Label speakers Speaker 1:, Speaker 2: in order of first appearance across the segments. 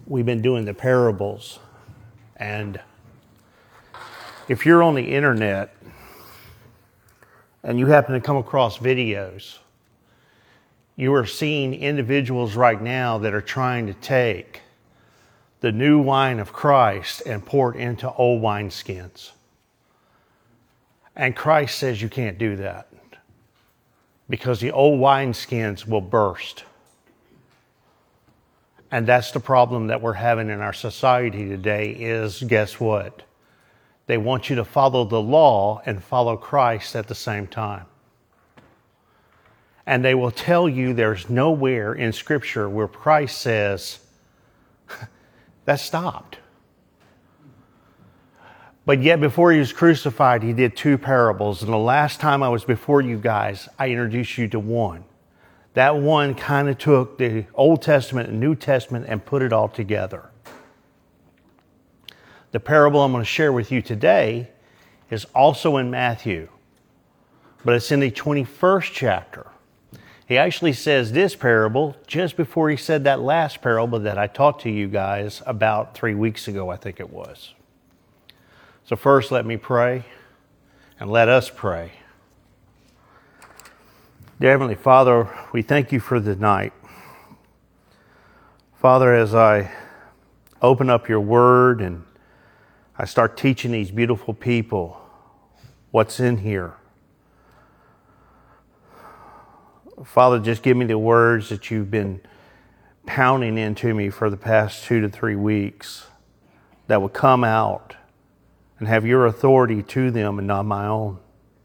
Speaker 1: we've been doing the parables. And if you're on the internet and you happen to come across videos, you are seeing individuals right now that are trying to take the new wine of Christ and pour it into old wineskins. And Christ says you can't do that because the old wineskins will burst. And that's the problem that we're having in our society today is, guess what? They want you to follow the law and follow Christ at the same time. And they will tell you there's nowhere in Scripture where Christ says, that stopped. But yet before he was crucified, he did two parables. And the last time I was before you guys, I introduced you to one. That one kind of took the Old Testament and New Testament and put it all together. The parable I'm going to share with you today is also in Matthew, but it's in the 21st chapter. He actually says this parable just before he said that last parable that I taught to you guys about 3 weeks ago, I think it was. So first, let me pray, and let us pray. Dear Heavenly Father, we thank you for the night. Father, as I open up your word and I start teaching these beautiful people what's in here, Father, just give me the words that you've been pounding into me for the past 2 to 3 weeks that will come out and have your authority to them and not my own.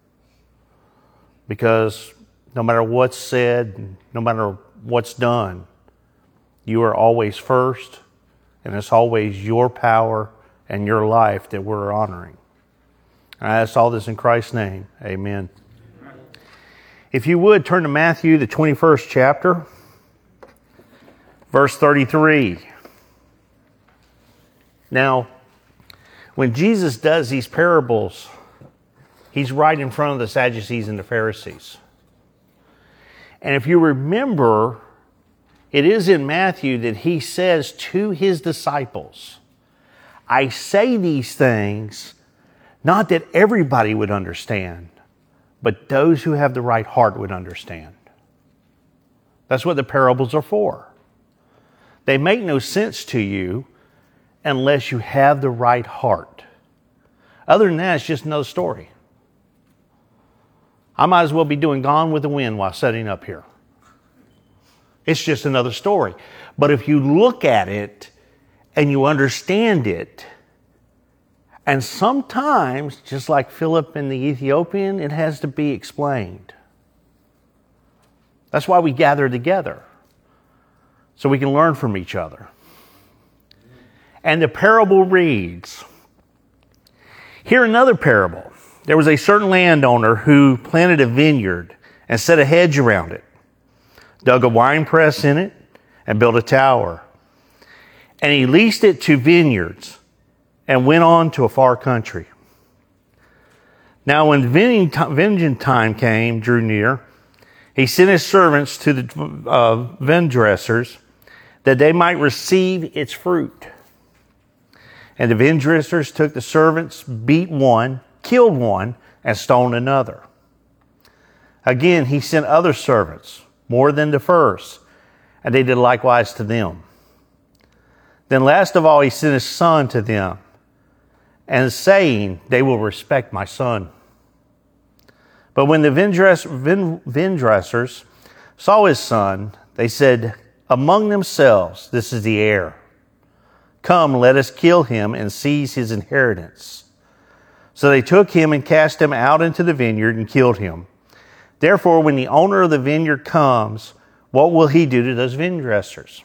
Speaker 1: Because no matter what's said, no matter what's done, you are always first, and it's always your power and your life that we're honoring. And I ask all this in Christ's name. Amen. If you would, turn to Matthew, the 21st chapter, verse 33. Now, when Jesus does these parables, he's right in front of the Sadducees and the Pharisees. And if you remember, it is in Matthew that he says to his disciples, I say these things, not that everybody would understand, but those who have the right heart would understand. That's what the parables are for. They make no sense to you unless you have the right heart. Other than that, it's just another story. I might as well be doing Gone with the Wind while setting up here. It's just another story. But if you look at it and you understand it, and sometimes, just like Philip and the Ethiopian, it has to be explained. That's why we gather together, so we can learn from each other. And the parable reads, hear another parable. There was a certain landowner who planted a vineyard and set a hedge around it, dug a wine press in it, and built a tower. And he leased it to vineyards and went on to a far country. Now when vineyard time drew near, he sent his servants to the vine dressers that they might receive its fruit. And the vine dressers took the servants, beat one, killed one, and stoned another. Again, he sent other servants, more than the first, and they did likewise to them. Then last of all, he sent his son to them, and saying, they will respect my son. But when the vine dressers saw his son, they said among themselves, this is the heir. Come, let us kill him and seize his inheritance. So they took him and cast him out into the vineyard and killed him. Therefore, when the owner of the vineyard comes, what will he do to those vine dressers?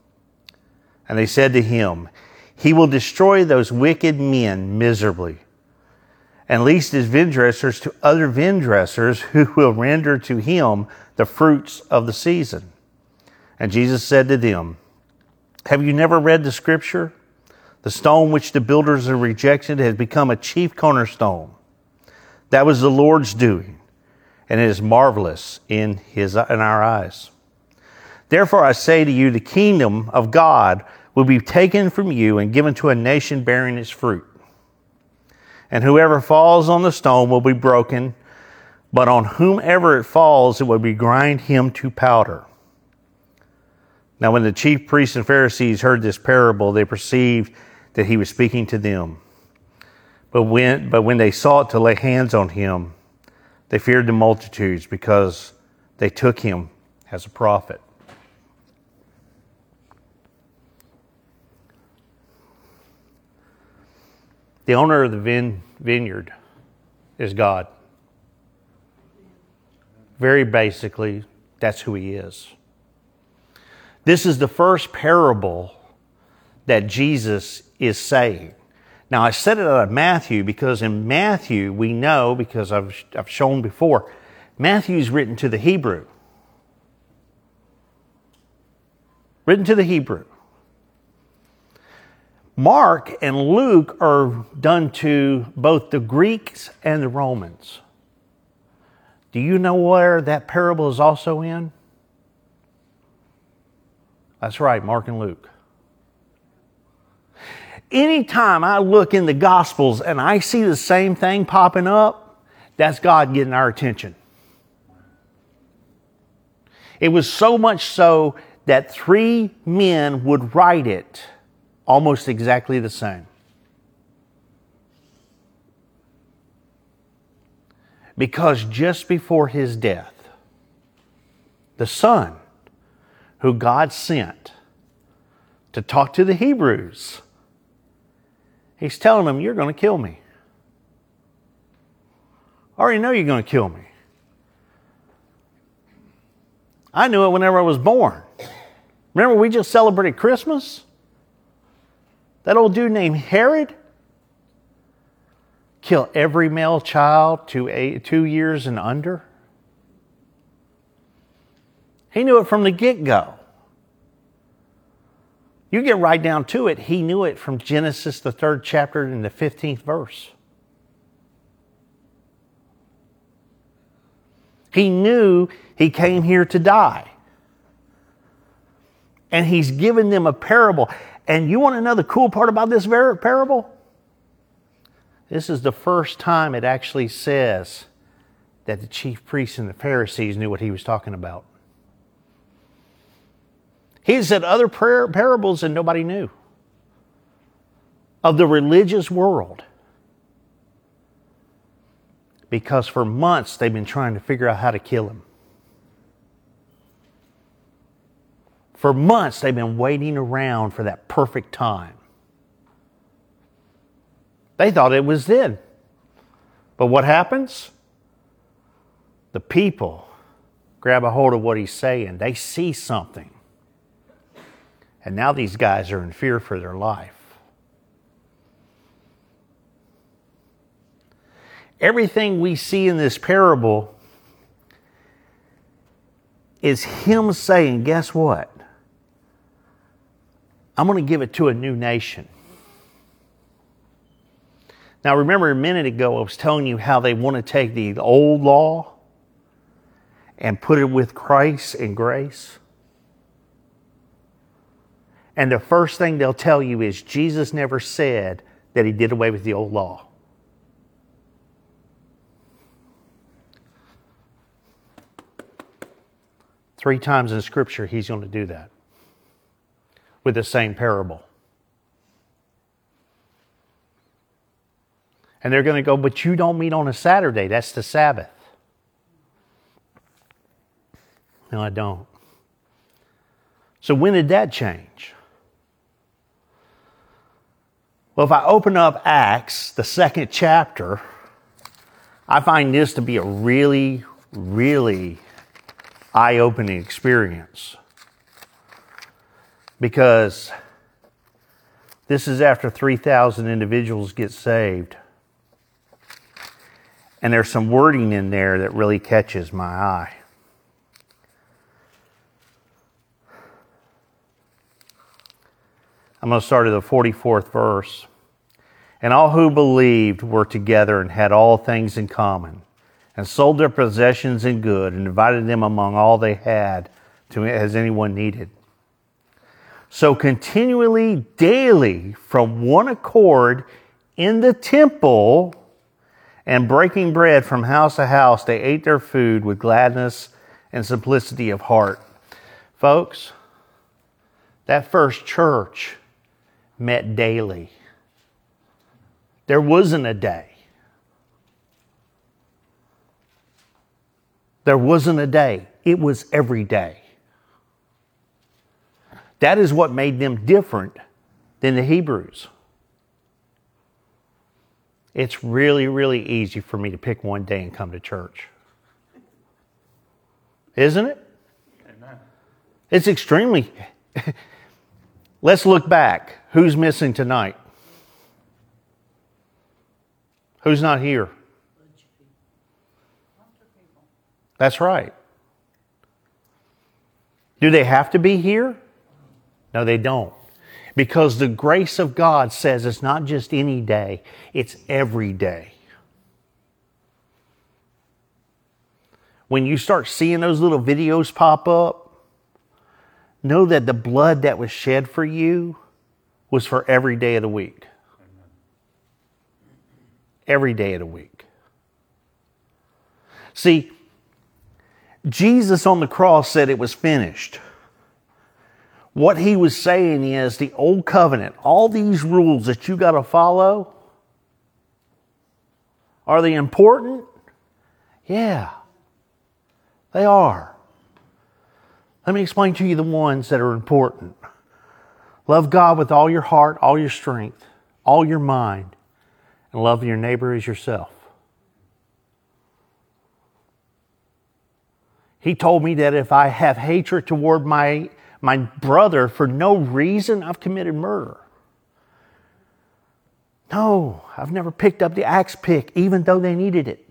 Speaker 1: And they said to him, he will destroy those wicked men miserably, and lease his vine dressers to other vine dressers who will render to him the fruits of the season. And Jesus said to them, have you never read the scripture? The stone which the builders have rejected has become a chief cornerstone. That was the Lord's doing, and it is marvelous in our eyes. Therefore I say to you, the kingdom of God will be taken from you and given to a nation bearing its fruit. And whoever falls on the stone will be broken, but on whomever it falls, it will be grind him to powder. Now when the chief priests and Pharisees heard this parable, they perceived that he was speaking to them. But when they sought to lay hands on him, they feared the multitudes, because they took him as a prophet. The owner of the vineyard is God. Very basically, that's who he is. This is the first parable that Jesus is saying. Now, I said it out of Matthew because in Matthew, we know, because I've shown before, Matthew's written to the Hebrew. Written to the Hebrew. Mark and Luke are done to both the Greeks and the Romans. Do you know where that parable is also in? That's right, Mark and Luke. Anytime I look in the Gospels and I see the same thing popping up, that's God getting our attention. It was so much so that 3 men would write it almost exactly the same. Because just before his death, the Son, who God sent to talk to the Hebrews, he's telling them, you're going to kill me. I already know you're going to kill me. I knew it whenever I was born. Remember, we just celebrated Christmas? That old dude named Herod killed every male child 2 years and under. He knew it from the get-go. You get right down to it, he knew it from Genesis, the 3rd chapter and the 15th verse. He knew he came here to die. And he's given them a parable. And you want to know the cool part about this parable? This is the first time it actually says that the chief priests and the Pharisees knew what he was talking about. He said other parables and nobody knew of the religious world. Because for months they've been trying to figure out how to kill him. For months they've been waiting around for that perfect time. They thought it was then. But what happens? The people grab a hold of what he's saying. They see something. And now these guys are in fear for their life. Everything we see in this parable is him saying, guess what? I'm going to give it to a new nation. Now remember a minute ago I was telling you how they want to take the old law and put it with Christ and grace. And the first thing they'll tell you is Jesus never said that he did away with the old law. Three times in Scripture he's going to do that with the same parable. And they're going to go, but you don't meet on a Saturday. That's the Sabbath. No, I don't. So when did that change? Well, if I open up Acts, the 2nd chapter, I find this to be a really, really eye-opening experience. Because this is after 3,000 individuals get saved. And there's some wording in there that really catches my eye. I'm going to start at the 44th verse. And all who believed were together and had all things in common, and sold their possessions and good, and divided them among all they had, as anyone needed. So continually, daily, from one accord in the temple and breaking bread from house to house, they ate their food with gladness and simplicity of heart. Folks, that first church met daily. There wasn't a day. There wasn't a day. It was every day. That is what made them different than the Hebrews. It's really, really easy for me to pick one day and come to church. Isn't it? Amen. It's extremely... Let's look back. Who's missing tonight? Who's not here? That's right. Do they have to be here? No, they don't. Because the grace of God says it's not just any day, it's every day. When you start seeing those little videos pop up, know that the blood that was shed for you was for every day of the week. Every day of the week. See, Jesus on the cross said it was finished. What he was saying is the old covenant, all these rules that you got to follow, are they important? Yeah, they are. Let me explain to you the ones that are important. Love God with all your heart, all your strength, all your mind, and love your neighbor as yourself. He told me that if I have hatred toward my brother for no reason, I've committed murder. No, I've never picked up the axe pick, even though they needed it.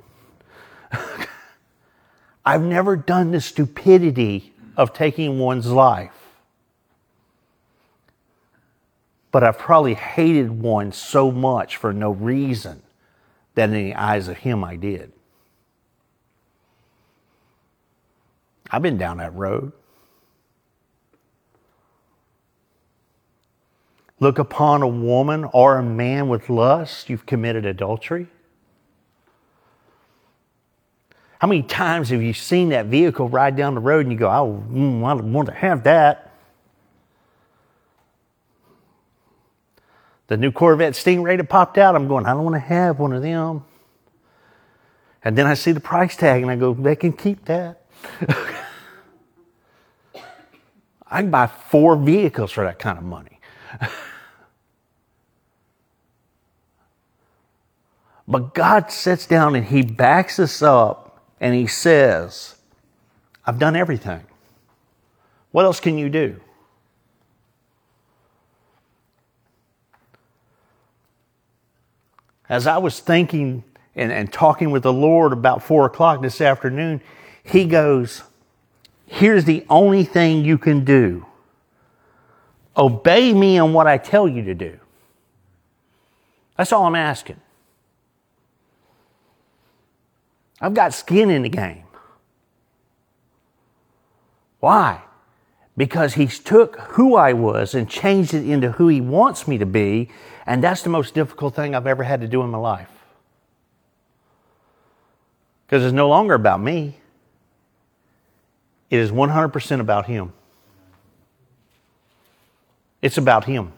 Speaker 1: I've never done the stupidity of taking one's life. But I've probably hated one so much for no reason that in the eyes of him I did. I've been down that road. Look upon a woman or a man with lust, you've committed adultery. How many times have you seen that vehicle ride down the road and you go, I want to have that? The new Corvette Stingray that popped out, I'm going, I don't want to have one of them. And then I see the price tag and I go, they can keep that. I can buy 4 vehicles for that kind of money. But God sits down and He backs us up and He says, I've done everything. What else can you do? As I was thinking and talking with the Lord about 4 o'clock this afternoon, He goes, here's the only thing you can do. Obey me on what I tell you to do. That's all I'm asking. I've got skin in the game. Why? Because He's took who I was and changed it into who He wants me to be, and that's the most difficult thing I've ever had to do in my life. Because it's no longer about me. It is 100% about Him. It's about Him.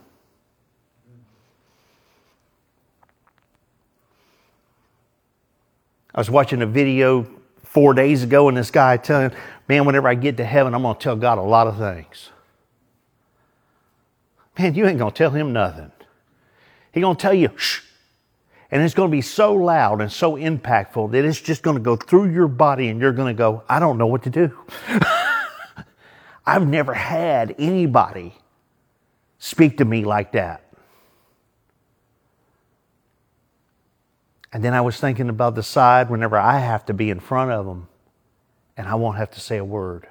Speaker 1: I was watching a video 4 days ago and this guy telling, man, whenever I get to heaven, I'm going to tell God a lot of things. Man, you ain't going to tell Him nothing. He's going to tell you, shh. And it's going to be so loud and so impactful that it's just going to go through your body and you're going to go, I don't know what to do. I've never had anybody speak to me like that. And then I was thinking about the side whenever I have to be in front of them and I won't have to say a word.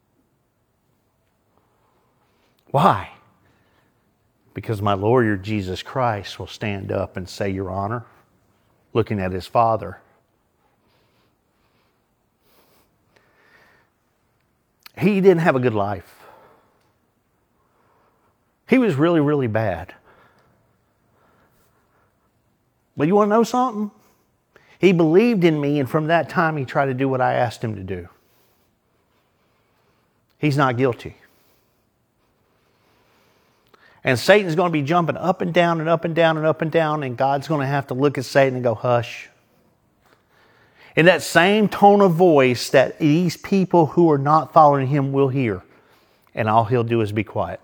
Speaker 1: Why? Because my lawyer, Jesus Christ, will stand up and say, Your Honor, looking at his Father. He didn't have a good life. He was really, really bad. But you want to know something? He believed in me, and from that time he tried to do what I asked him to do. He's not guilty. And Satan's going to be jumping up and down and up and down and up and down, and God's going to have to look at Satan and go, hush. In that same tone of voice that these people who are not following him will hear. And all he'll do is be quiet.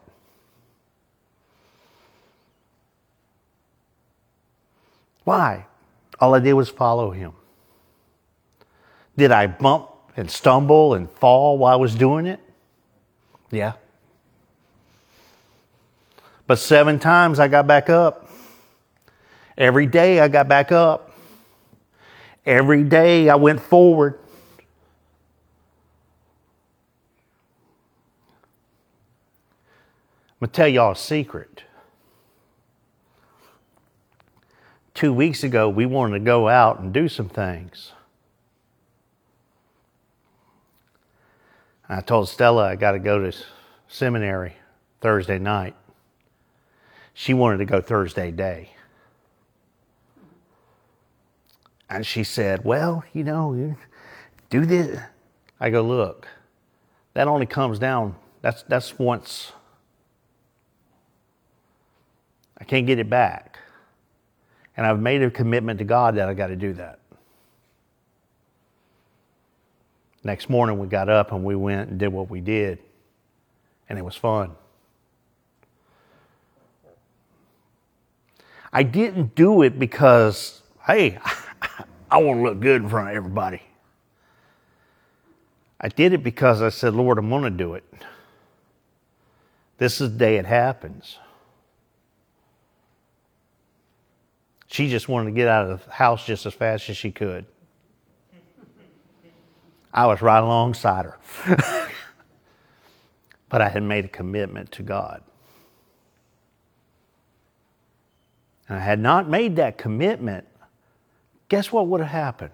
Speaker 1: Why? All I did was follow him. Did I bump and stumble and fall while I was doing it? Yeah. But 7 times I got back up. Every day I got back up. Every day I went forward. I'm going to tell y'all a secret. 2 weeks ago, we wanted to go out and do some things. I told Stella I got to go to seminary Thursday night. She wanted to go Thursday day. And she said, well, you do this. I go, look, that only comes down, that's once. I can't get it back. And I've made a commitment to God that I got to do that. Next morning we got up and we went and did what we did. And it was fun. I didn't do it because, hey, I want to look good in front of everybody. I did it because I said, Lord, I'm going to do it. This is the day it happens. She just wanted to get out of the house just as fast as she could. I was right alongside her. But I had made a commitment to God. And I had not made that commitment, guess what would have happened?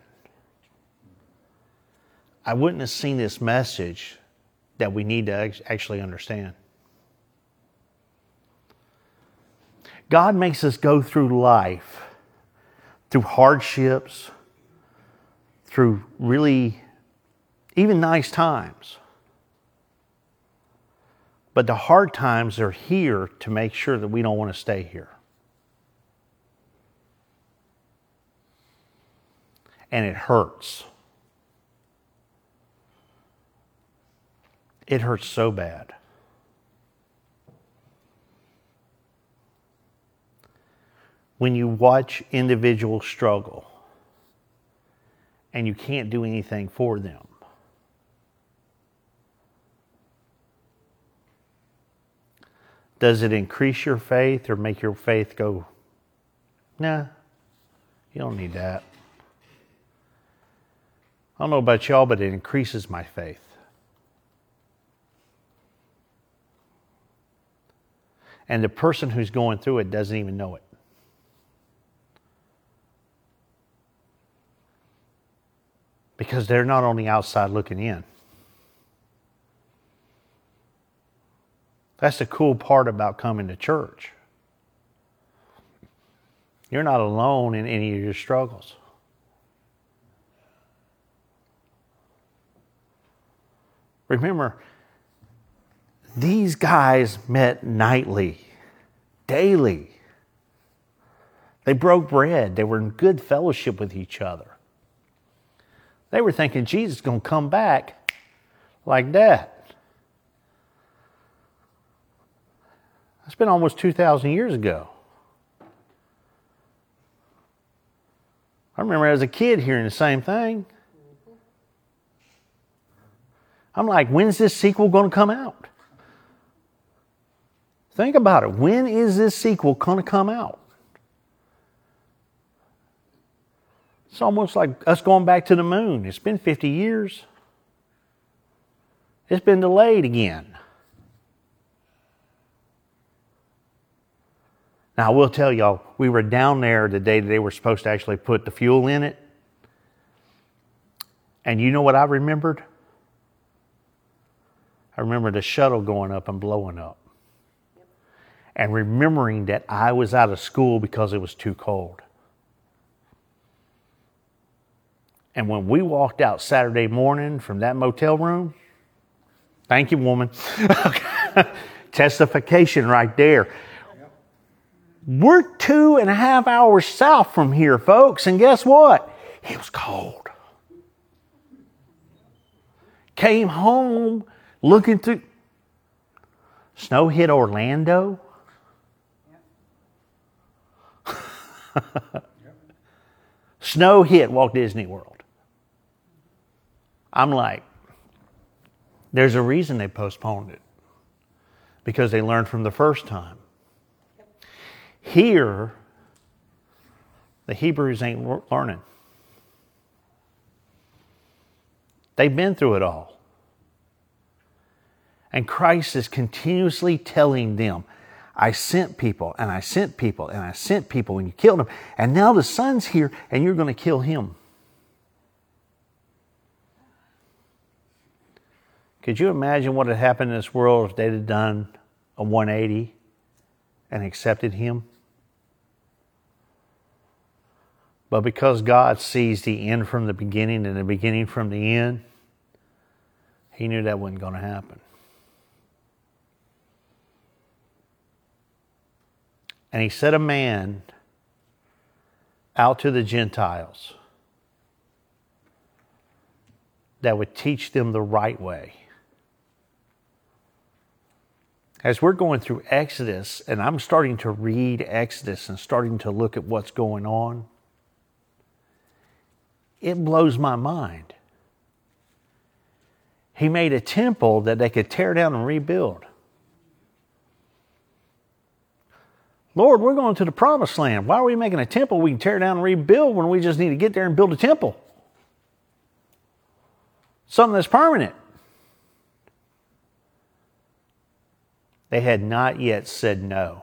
Speaker 1: I wouldn't have seen this message that we need to actually understand. God makes us go through life, through hardships, through really even nice times. But the hard times are here to make sure that we don't want to stay here. And it hurts. It hurts so bad. When you watch individuals struggle and you can't do anything for them. Does it increase your faith or make your faith go, nah, you don't need that? I don't know about y'all, but it increases my faith. And the person who's going through it doesn't even know it. Because they're not on the outside looking in. That's the cool part about coming to church. You're not alone in any of your struggles. Remember, these guys met nightly, daily. They broke bread. They were in good fellowship with each other. They were thinking Jesus is going to come back like that. That's been almost 2,000 years ago. I remember as a kid hearing the same thing. I'm like, when's this sequel going to come out? Think about it. When is this sequel going to come out? It's almost like us going back to the moon. It's been 50 years. It's been delayed again. Now, I will tell y'all, we were down there the day that they were supposed to actually put the fuel in it. And you know what I remembered? I remember the shuttle going up and blowing up. and remembering that I was out of school because it was too cold. And when we walked out Saturday morning from that motel room, thank you, woman. Testification right there. We're 2.5 hours south from here, folks, and guess what? It was cold. Came home looking through. Snow hit Orlando. Snow hit Walt Disney World. I'm like, there's a reason they postponed it. Because they learned from the first time. Here, the Hebrews ain't learning. They've been through it all. And Christ is continuously telling them, I sent people, and I sent people, and I sent people, and you killed them. And now the Son's here, and you're going to kill him. Could you imagine what had happened in this world if they'd have done a 180 and accepted him? But because God sees the end from the beginning and the beginning from the end, he knew that wasn't going to happen. And he set a man out to the Gentiles that would teach them the right way. As we're going through Exodus, and I'm starting to read Exodus and starting to look at what's going on, it blows my mind. He made a temple that they could tear down and rebuild. Lord, we're going to the promised land. Why are we making a temple we can tear down and rebuild when we just need to get there and build a temple? Something that's permanent. They had not yet said no.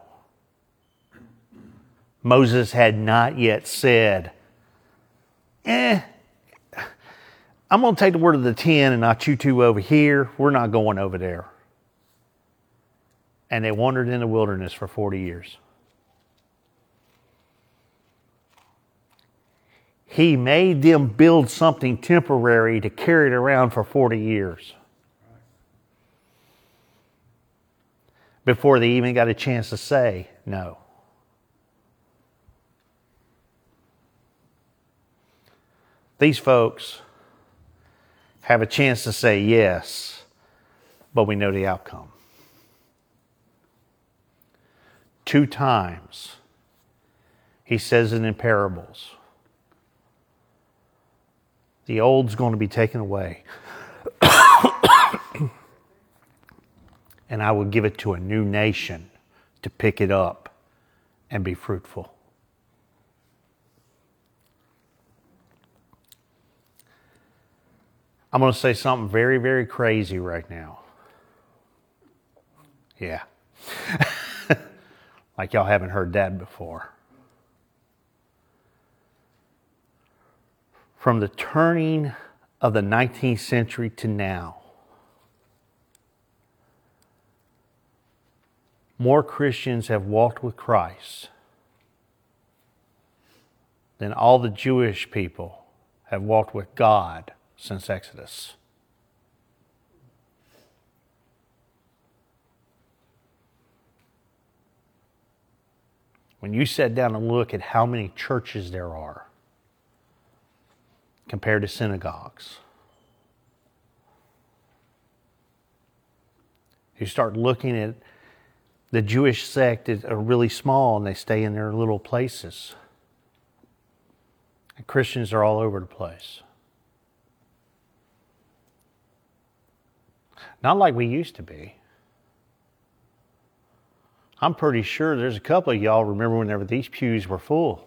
Speaker 1: Moses had not yet said, I'm going to take the word of the 10 and not you two over here. We're not going over there. And they wandered in the wilderness for 40 years. He made them build something temporary to carry it around for 40 years. Before they even got a chance to say no. These folks have a chance to say yes, but we know the outcome. 2 times, he says it in parables. The old's going to be taken away. And I will give it to a new nation to pick it up and be fruitful. I'm going to say something very, very crazy right now. Yeah. Like y'all haven't heard that before. From the turning of the 19th century to now, more Christians have walked with Christ than all the Jewish people have walked with God since Exodus. When you sit down and look at how many churches there are compared to synagogues, you start looking at the Jewish sect that are really small and they stay in their little places. And Christians are all over the place. Not like we used to be. I'm pretty sure there's a couple of y'all remember whenever these pews were full.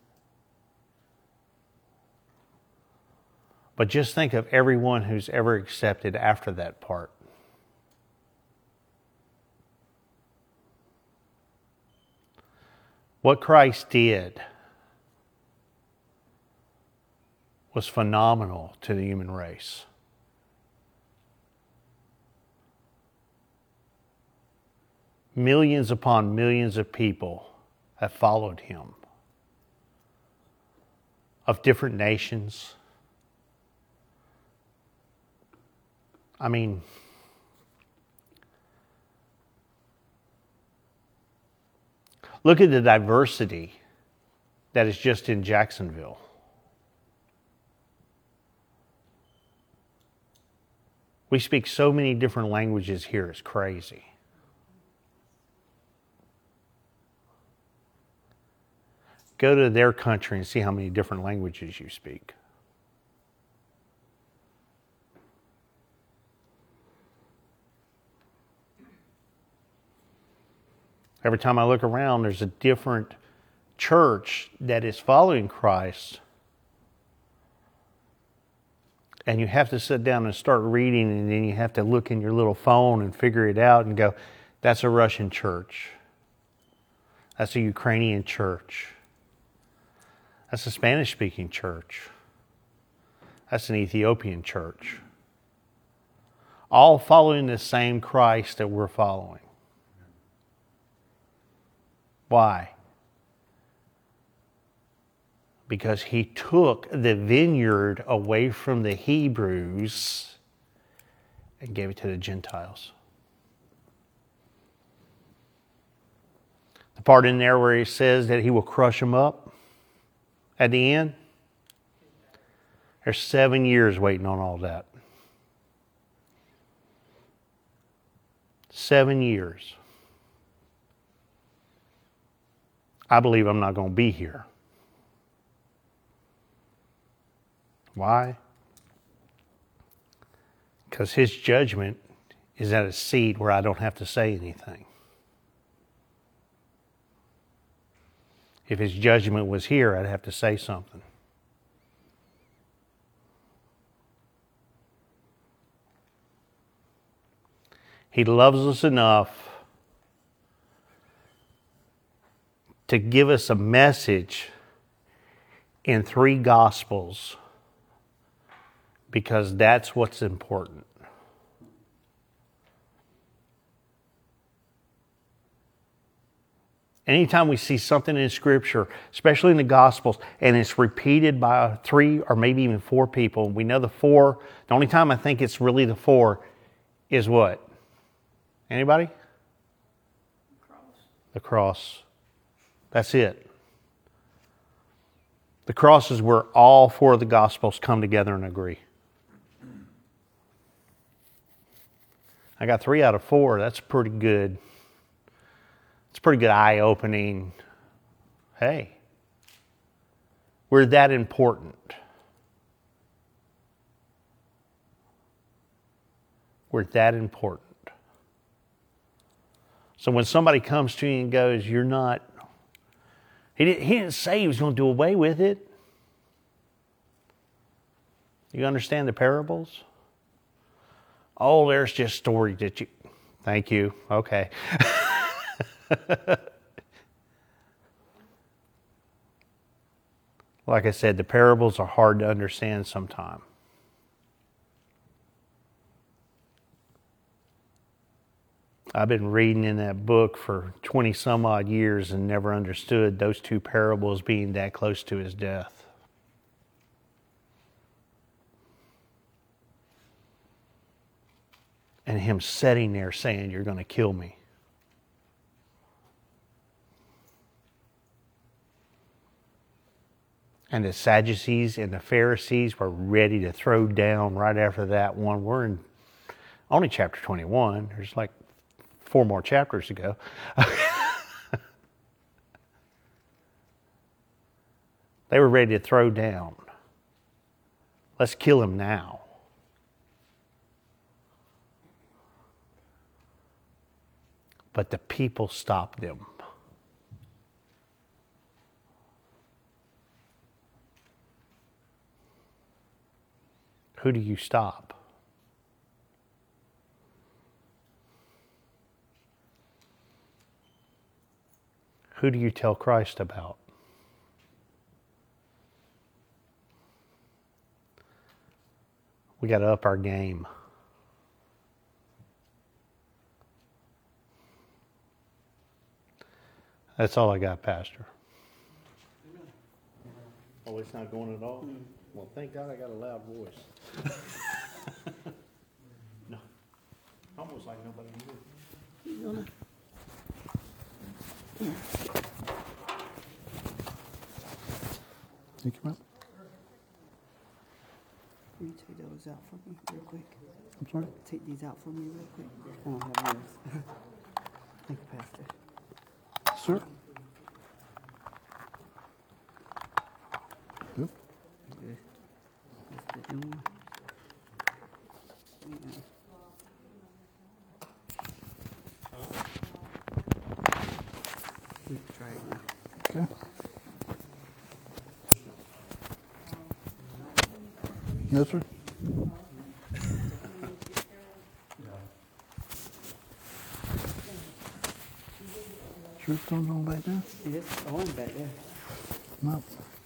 Speaker 1: But just think of everyone who's ever accepted after that part. What Christ did was phenomenal to the human race. millions upon millions of people have followed him, of different nations. I mean, look at the diversity that is just in Jacksonville. We speak so many different languages here, it's crazy. Go to their country and see how many different languages you speak. Every time I look around, there's a different church that is following Christ. And you have to sit down and start reading, and then you have to look in your little phone and figure it out and go, that's a Russian church. That's a Ukrainian church. That's a Spanish-speaking church. That's an Ethiopian church. All following the same Christ that we're following. Why? Because he took the vineyard away from the Hebrews and gave it to the Gentiles. The part in there where he says that he will crush them up at the end, there's 7 years waiting on all that. 7 years. I believe I'm not going to be here. Why? Because his judgment is at a seat where I don't have to say anything. If his judgment was here, I'd have to say something. He loves us enough to give us a message in 3 Gospels because that's what's important. Anytime we see something in Scripture, especially in the Gospels, and it's repeated by 3 or maybe even 4 people, we know the 4, the only time I think it's really the 4 is what? Anybody?
Speaker 2: The cross.
Speaker 1: The cross. That's it. The cross is where all 4 of the Gospels come together and agree. I got 3 out of 4. That's pretty good. It's pretty good eye-opening. Hey, we're that important. We're that important. So when somebody comes to you and goes, you're not, he didn't say he was going to do away with it. You understand the parables? Oh, there's just stories that you, thank you, okay. Like I said, the parables are hard to understand sometimes. I've been reading in that book for 20 some odd years and never understood those 2 parables being that close to his death. And him sitting there saying, you're going to kill me. And the Sadducees and the Pharisees were ready to throw down right after that one. We're in only chapter 21. There's like 4 more chapters to go. They were ready to throw down. Let's kill him now. But the people stopped them. Who do you stop? Who do you tell Christ about? We got to up our game.
Speaker 3: That's all I got, Pastor.
Speaker 1: Oh, it's not going at all? Well, thank God I got a loud voice. No, almost like nobody knew.
Speaker 2: You gonna-
Speaker 3: Thank you, ma'am.
Speaker 4: Will you take those out for me real quick?
Speaker 3: I'm sorry?
Speaker 4: Take these out for me real quick. I don't have yours. Thank you, Pastor.
Speaker 3: Sir? Yep.
Speaker 4: Okay. That's the new one. Yeah. We can try it now.
Speaker 3: Okay. Yes, sir. Sure it's going on back there?
Speaker 4: It's on back there.
Speaker 3: No.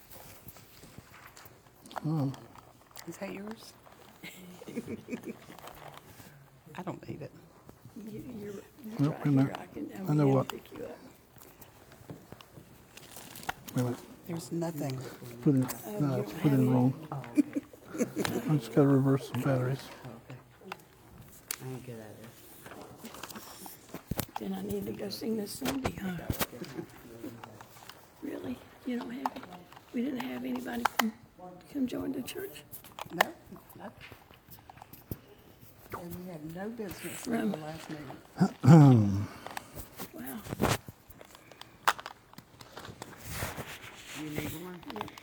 Speaker 3: Oh,
Speaker 4: Is that yours? I don't need it.
Speaker 2: You're
Speaker 3: Nope,
Speaker 2: right
Speaker 3: in there.
Speaker 2: here.
Speaker 3: I know what.
Speaker 2: Pick you up.
Speaker 3: wait a minute.
Speaker 4: There's nothing.
Speaker 3: Put it, no, it's put in wrong.
Speaker 4: Oh, okay.
Speaker 3: I just gotta reverse some batteries.
Speaker 4: Okay. I ain't good at it.
Speaker 2: Then I need to go sing this Sunday, huh? Really? You don't have, we didn't have anybody come join the church?
Speaker 4: No, no. And we had no business in the last meeting.
Speaker 2: Wow.
Speaker 4: You need one?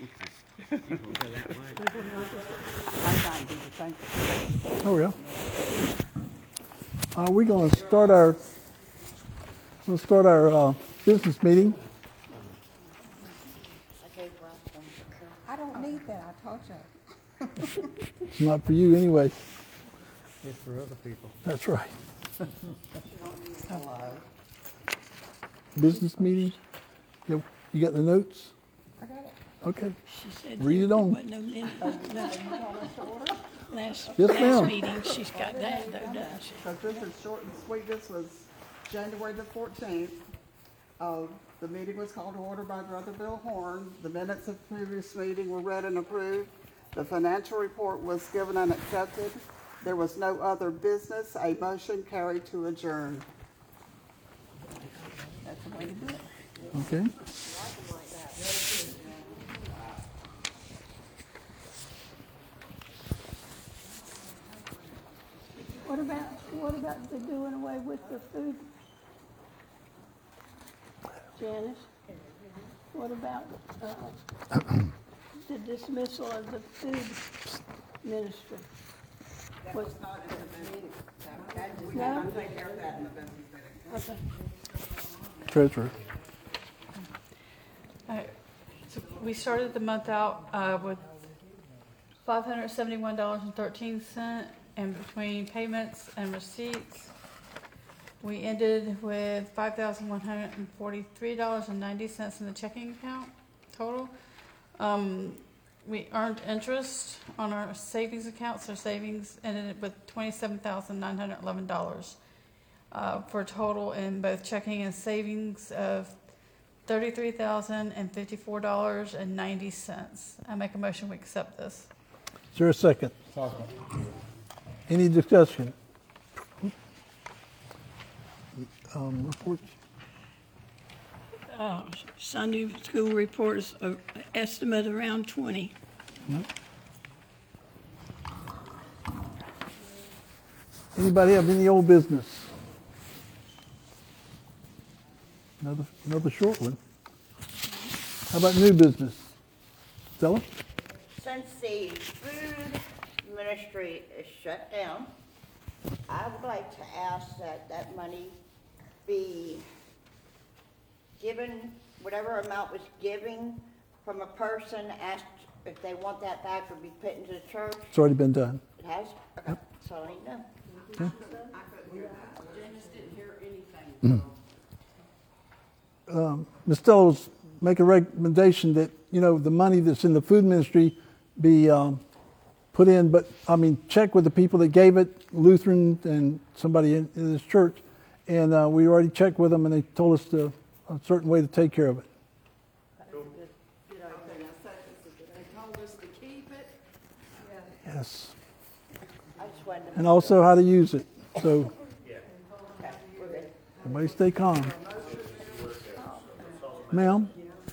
Speaker 4: I'm fine, Deidre, thank you.
Speaker 3: Oh, yeah. We're gonna start our, business meeting.
Speaker 4: I don't need that, I told you.
Speaker 3: It's not for you anyway.
Speaker 4: It's for other people.
Speaker 3: That's right.
Speaker 4: Hello.
Speaker 3: Business meeting. You got the notes?
Speaker 4: I got it.
Speaker 3: Okay.
Speaker 2: She said
Speaker 3: Read it
Speaker 2: there
Speaker 3: on.
Speaker 2: wasn't no last
Speaker 3: Yes,
Speaker 2: last
Speaker 3: ma'am.
Speaker 2: meeting, she's got that though, doesn't she?
Speaker 4: So this is short and sweet. This was January the 14th. The meeting was called to order by Brother Bill Horn. The minutes of the previous meeting were read and approved. The financial report was given and accepted. There was no other business. A motion carried to adjourn. That's the way to do it.
Speaker 3: Okay.
Speaker 2: What about the doing away with the food? Janice? What about, the dismissal of the food ministry? Was
Speaker 4: not in the meeting.
Speaker 2: No?
Speaker 4: Take care of that in the business meeting.
Speaker 2: Okay.
Speaker 3: Treasurer.
Speaker 5: So we started the month out with $571.13, and between payments and receipts, we ended with $5,143.90 in the checking account total. We earned interest on our savings accounts. Our savings ended with $27,911 for a total in both checking and savings of $33,054.90. I make a motion we accept this.
Speaker 3: Is there a second? Any discussion? Reports?
Speaker 2: Sunday school reports, estimate around 20.
Speaker 3: Anybody have any old business? Another short one. How about new business? Stella?
Speaker 6: Since the food ministry is shut down, I would like to ask that that money be given, whatever amount was given from a person, asked if they want that back or be put into the church.
Speaker 3: It's already been done.
Speaker 6: It has? Okay, that's all I need to know.
Speaker 3: Okay. Ms. Stellos, make a recommendation that, the money that's in the food ministry be put in, but, check with the people that gave it, Lutheran and somebody in this church, and we already checked with them, and they told us to a certain way to take care of it.
Speaker 4: They told us to keep it.
Speaker 3: Yes.
Speaker 6: I just wanted to,
Speaker 3: And also how to use it. So
Speaker 6: okay, we're good.
Speaker 3: everybody stay calm. Ma'am?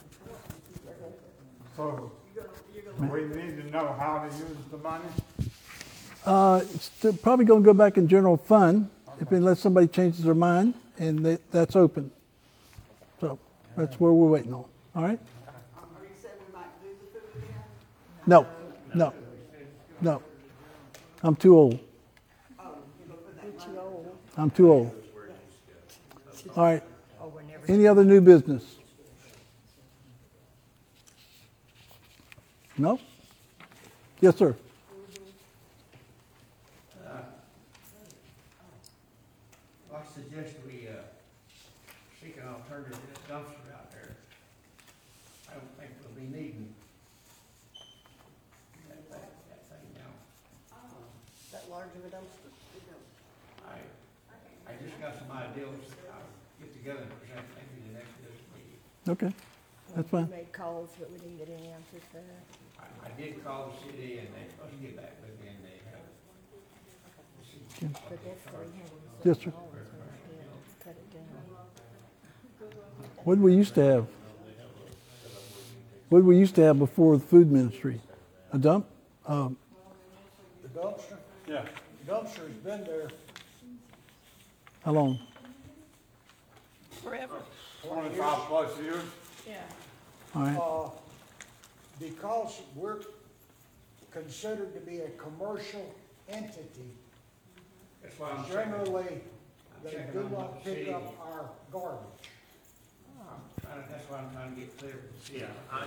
Speaker 7: So, we need to know how to use the money?
Speaker 3: It's still probably going to go back in general fund unless somebody changes their mind, and that's open. So that's where we're waiting on. All right?
Speaker 4: Are you saying we might do the food again?
Speaker 3: No. I'm too old. I'm too old. All right. Any other new business? No? Yes, sir.
Speaker 8: I suggest we seek an alternative to this dumpster out there. I don't think we'll be needing that thing now.
Speaker 6: That large of a dumpster?
Speaker 8: I just got some ideas. I'll get together and present maybe the next business meeting.
Speaker 3: Okay. That's fine.
Speaker 6: Made calls, but we didn't get any answers for that.
Speaker 8: I did call the city and they supposed to get back with me and they haven't.
Speaker 6: But that's what we had.
Speaker 3: Yes, sir.
Speaker 6: Cut it down.
Speaker 3: What did we used to have? What did we used to have before the food ministry? A dump?
Speaker 9: The dumpster?
Speaker 7: Yeah.
Speaker 9: Dumpster's been there
Speaker 3: How long?
Speaker 2: Forever.
Speaker 7: 25 plus years?
Speaker 2: Yeah.
Speaker 3: All right.
Speaker 9: because we're considered to be a commercial entity.
Speaker 8: That's why I'm checking.
Speaker 9: Generally, they
Speaker 8: checking
Speaker 9: do
Speaker 8: on
Speaker 9: not
Speaker 8: the
Speaker 9: pick
Speaker 8: city.
Speaker 9: up our garbage.
Speaker 8: That's why I'm trying to get clear with the city.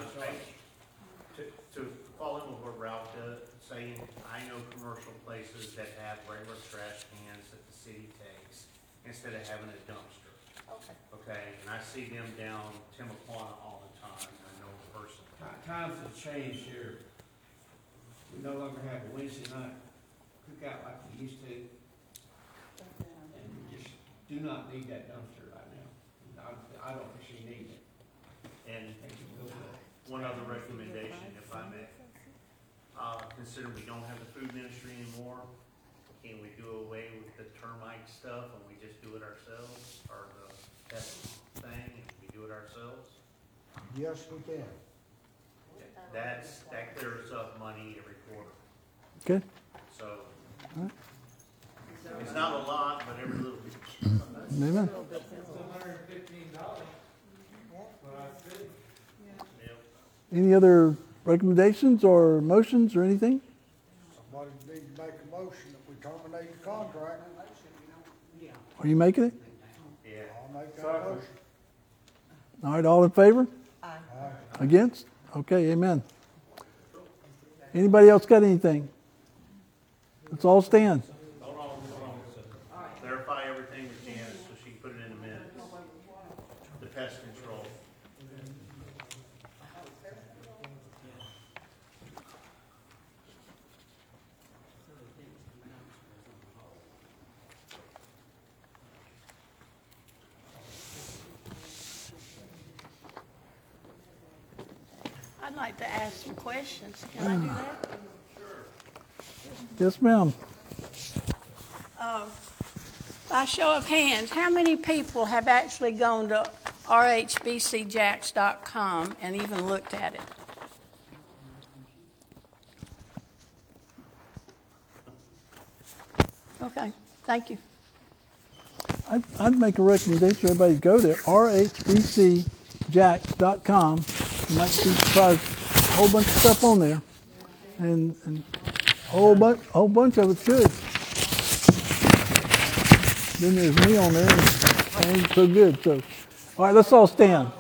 Speaker 10: To follow up what Ralph saying, I know commercial places that have regular trash cans that the city takes instead of having a dumpster.
Speaker 6: Okay.
Speaker 10: Okay, and I see them down Timaquana all the time, I know a person.
Speaker 8: Times have changed here. We no longer have a Wednesday night cookout like we used to. And we just do not need that dumpster right now. I don't actually need it.
Speaker 10: And
Speaker 8: They can go to
Speaker 10: one other recommendation, if I may. Consider we don't have the food ministry anymore, can we do away with the termite stuff and we just do it ourselves? Or the pest thing, and we do it ourselves?
Speaker 9: Yes, we can.
Speaker 10: That clears up money every quarter,
Speaker 3: Okay.
Speaker 10: so. It's not a lot, but every little bit.
Speaker 3: Amen.
Speaker 10: Yep.
Speaker 3: Any other recommendations or motions or anything?
Speaker 9: Somebody needs to make a motion that we terminate the contract.
Speaker 3: Are you making it?
Speaker 10: Yeah.
Speaker 9: I'll make that motion.
Speaker 3: All right, all in favor?
Speaker 9: Aye.
Speaker 3: Against? Okay, amen. Anybody else got anything? Let's all stand.
Speaker 10: Hold on. Clarify everything with Janice so she can put it in the minutes. The pest control.
Speaker 2: I'd like to ask some questions. Can I do that?
Speaker 3: Yes, ma'am.
Speaker 2: By show of hands, how many people have actually gone to rhbcjacks.com and even looked at it? Okay, thank you.
Speaker 3: I'd make a recommendation everybody go there, rhbcjacks.com. You might be surprised, a whole bunch of stuff on there. And a whole bunch of it's good. Then there's me on there, and it ain't so good. So, all right, let's all stand.